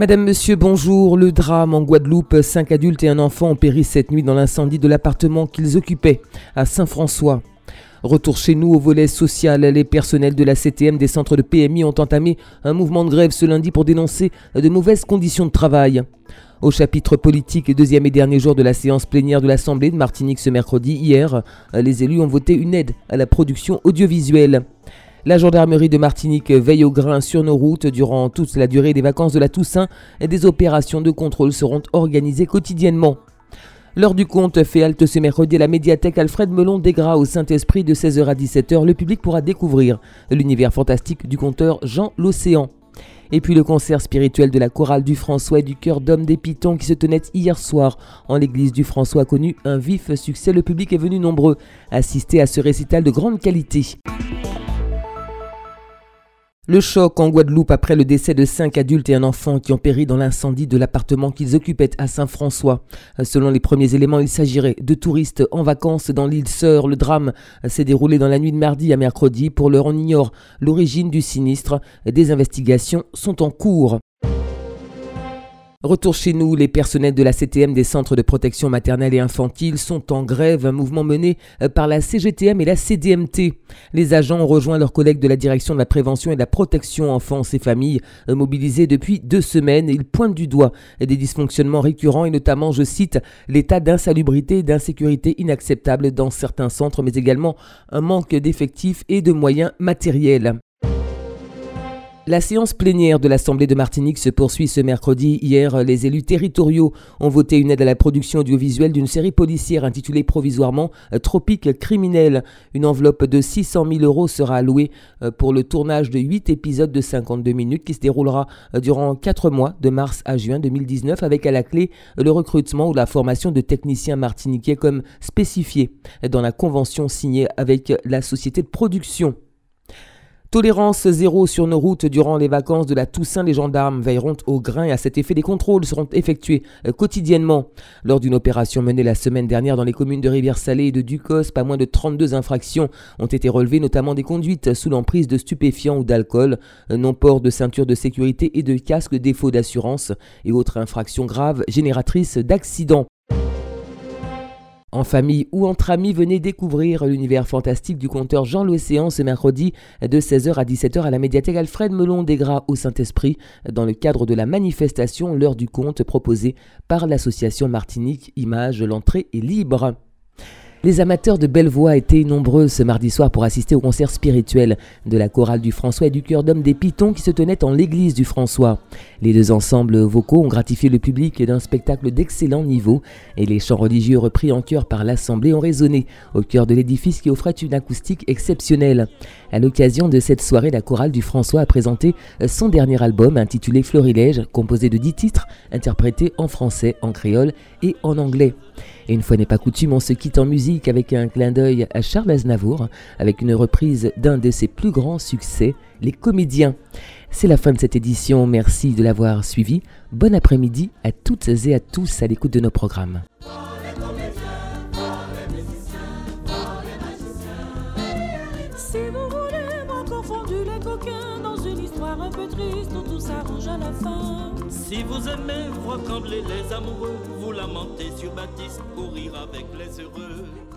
Madame, monsieur, bonjour. Le drame en Guadeloupe, 5 adultes et un enfant ont péri cette nuit dans l'incendie de l'appartement qu'ils occupaient à Saint-François. Retour chez nous au volet social, les personnels de la CTM des centres de PMI ont entamé un mouvement de grève ce lundi pour dénoncer de mauvaises conditions de travail. Au chapitre politique, deuxième et dernier jour de la séance plénière de l'Assemblée de Martinique ce mercredi, hier, les élus ont voté une aide à la production audiovisuelle. La gendarmerie de Martinique veille au grain sur nos routes durant toute la durée des vacances de la Toussaint et des opérations de contrôle seront organisées quotidiennement. L'heure du compte fait halte ce mercredi à la médiathèque Alfred Melon d'Aigra au Saint-Esprit de 16h à 17h. Le public pourra découvrir l'univers fantastique du conteur Jean l'Océan. Et puis le concert spirituel de la chorale du François et du chœur d'hommes des Pitons qui se tenait hier soir en l'église du François a connu un vif succès. Le public est venu nombreux assister à ce récital de grande qualité. Le choc en Guadeloupe après le décès de 5 adultes et un enfant qui ont péri dans l'incendie de l'appartement qu'ils occupaient à Saint-François. Selon les premiers éléments, il s'agirait de touristes en vacances dans l'île Sœur. Le drame s'est déroulé dans la nuit de mardi à mercredi. Pour l'heure, on ignore l'origine du sinistre. Des investigations sont en cours. Retour chez nous, les personnels de la CTM des centres de protection maternelle et infantile sont en grève, un mouvement mené par la CGTM et la CDMT. Les agents ont rejoint leurs collègues de la direction de la prévention et de la protection enfance et familles, mobilisés depuis 2 semaines. Ils pointent du doigt des dysfonctionnements récurrents et notamment, je cite, l'état d'insalubrité et d'insécurité inacceptable dans certains centres, mais également un manque d'effectifs et de moyens matériels. La séance plénière de l'Assemblée de Martinique se poursuit ce mercredi. Hier, les élus territoriaux ont voté une aide à la production audiovisuelle d'une série policière intitulée provisoirement Tropique criminel. Une enveloppe de 600 000 € sera allouée pour le tournage de 8 épisodes de 52 minutes qui se déroulera durant 4 mois de mars à juin 2019 avec à la clé le recrutement ou la formation de techniciens martiniquais comme spécifié dans la convention signée avec la société de production. Tolérance zéro sur nos routes durant les vacances de la Toussaint. Les gendarmes veilleront au grain et à cet effet des contrôles seront effectués quotidiennement. Lors d'une opération menée la semaine dernière dans les communes de Rivière-Salée et de Ducos, pas moins de 32 infractions ont été relevées, notamment des conduites sous l'emprise de stupéfiants ou d'alcool, non-port de ceinture de sécurité et de casque, défaut d'assurance et autres infractions graves génératrices d'accidents. En famille ou entre amis, venez découvrir l'univers fantastique du conteur Jean l'Océan ce mercredi de 16h à 17h à la médiathèque Alfred Melon d'Aigra au Saint-Esprit dans le cadre de la manifestation L'heure du conte proposée par l'association Martinique Images. L'entrée est libre. Les amateurs de belle voix étaient nombreux ce mardi soir pour assister au concert spirituel de la chorale du François et du chœur d'hommes des Pitons qui se tenait en l'église du François. Les 2 ensembles vocaux ont gratifié le public d'un spectacle d'excellent niveau et les chants religieux repris en chœur par l'Assemblée ont résonné au cœur de l'édifice qui offrait une acoustique exceptionnelle. À l'occasion de cette soirée, la chorale du François a présenté son dernier album intitulé Florilège, composé de 10 titres interprétés en français, en créole et en anglais. Et une fois n'est pas coutume, on se quitte en musique avec un clin d'œil à Charles Aznavour, avec une reprise d'un de ses plus grands succès, Les Comédiens. C'est la fin de cette édition, merci de l'avoir suivi. Bon après-midi à toutes et à tous à l'écoute de nos programmes. Si vous voulez moi confondu les coquins dans une histoire un peu triste où tout s'arrange à la fin. Si vous aimez voir trembler les amoureux, vous lamentez sur Baptiste pour rire avec les heureux.